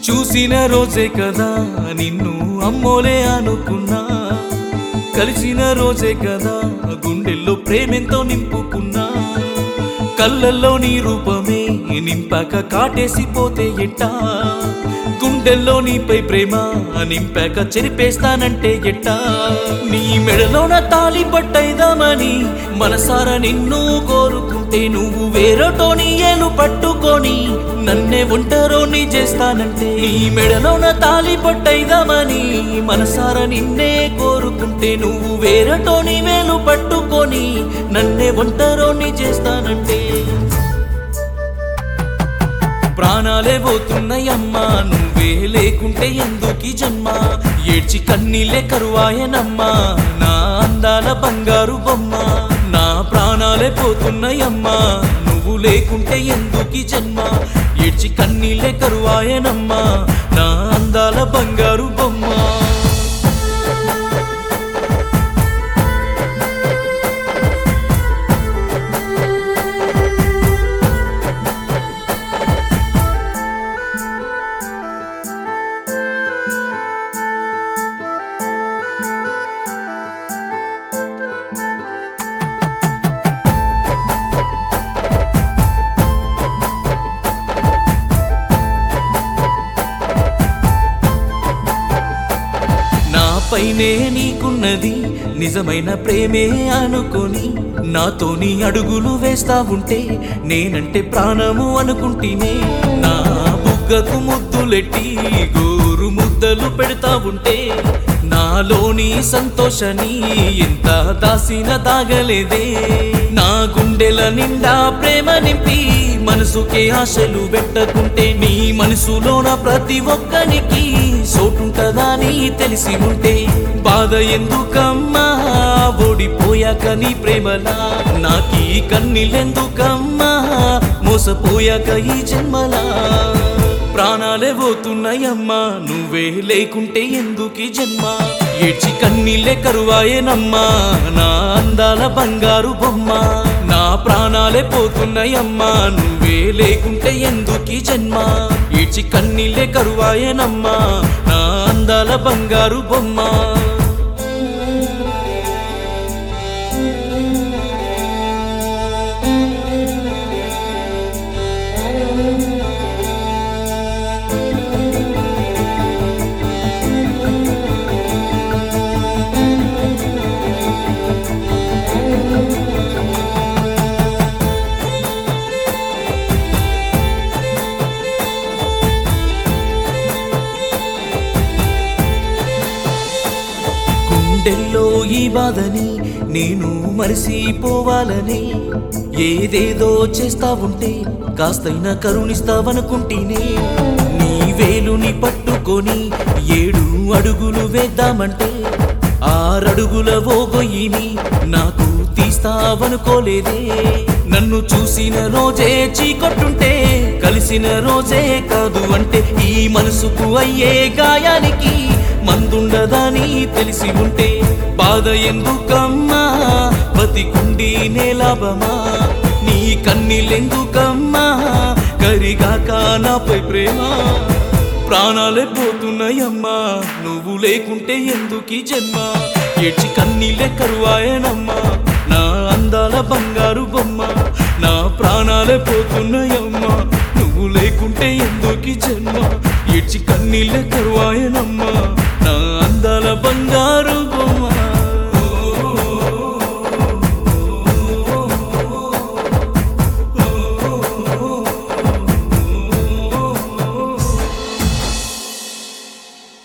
చూసిన రోజే కదా నిన్ను అమ్మోలే అనుకున్నా, కలిసిన రోజే కదా గుండెల్లో ప్రేమెంతో నింపుకున్నా. కళ్ళల్లో నీ రూపమే నింపాక కాటేసి పోతే ఎట్టా, గుండెల్లో నీపై ప్రేమ నింపాక చెరిపేస్తానంటే ఎట్టా. నీ మెడలోన తాళి పట్టైదామని మనసారా నిన్ను కోరుకుంటే, నువ్వు వేరటోని ఏలు పట్టుకొని నన్నే ఒంటరోని చేస్తానంటే. నీ మెడలోన తాళి పట్టైదామని మనసారా నిన్నే కోరుకుంటే, నువ్వు వేరటోని వేలు పట్టుకొని నన్నే ఒంటరోని చేస్తానంటే. ప్రాణాలే పోతున్నాయమ్మా నువ్వే లేకుంటే ఎందుకీ జన్మ, ఏడ్చి కన్నీళ్ళే కరువాయనమ్మా నా అందాల బంగారు బొమ్మ. నా ప్రాణాలే పోతున్నాయమ్మా నువ్వు లేకుంటే ఎందుకీ జన్మ, ఏడ్చి కన్నీళ్ళే కరువాయనమ్మా నా అందాల బంగారు బొమ్మ. పైనే నీకున్నది నిజమైన ప్రేమే అనుకొని, నాతోని అడుగులు వేస్తా ఉంటే నేనంటే ప్రాణము అనుకుంటేనే. నా బుగ్గకు ముద్దులెట్టి గోరు ముద్దలు పెడతా ఉంటే, నాలోని సంతోషాన్ని ఎంత దాసిన దాగలేదే. నా గుండెల నిండా ప్రేమ నింపి మనసుకే ఆశలు పెట్టకుంటే, నీ మనసులోన ప్రతి ఒక్కనికి సోటుంటదా నీ తెలిసి ఉంటే. బాధ ఎందుకమ్మా ఓడిపోయాక నీ ప్రేమలా, నాకీ కన్నీళ్ళెందుకమ్మా మోసపోయాక ఈ జన్మలా. ప్రాణాలే పోతున్నాయమ్మా నువ్వే లేకుంటే ఎందుకీ జన్మ, ఏడ్చి కన్నీళ్ళే కరువాయేనమ్మా నా అందాల బంగారు బొమ్మ. నా ప్రాణాలే పోతున్నాయమ్మా నువ్వే లేకుంటే ఎందుకీ జన్మ, ఏడ్చి కన్నీళ్ళే కరువాయేనమ్మా నా అందాల బంగారు బొమ్మ. గుండెల్లో ఈ బాధని నేను మరిసిపోవాలని, ఏదేదో చేస్తా ఉంటే కాస్తైనా కరుణిస్తావనుకుంటేనే. నీ వేలుని పట్టుకొని 7 అడుగులు వేద్దామంటే, 6 అడుగుల ఓగొయ్యిని నాకు తీస్తావనుకోలేదే. నన్ను చూసిన రోజే చీకొట్టుంటే కలిసిన రోజే కాదు అంటే, ఈ మనసుకు అయ్యే గాయానికి మందుండదని తెలిసి ఉంటే. బాధ ఎందుకమ్మా బతికుండి నేలాభమా, నీ కన్నీళ్ళెందుకమ్మా కరిగాక నాపై ప్రేమ. ప్రాణాలే పోతున్నాయమ్మా నువ్వు లేకుంటే ఎందుకీ జన్మ, ఏడ్చి కన్నీళ్ళే కరువాయేనమ్మా నా అందాల బంగారు బొమ్మ. నా ప్రాణాలే పోతున్నాయమ్మా నువ్వు లేకుంటే ఎందుకీ జన్మ, ఏడ్చి కన్నీళ్ళే కరువాయేనమ్మా నా అందాల బంగారు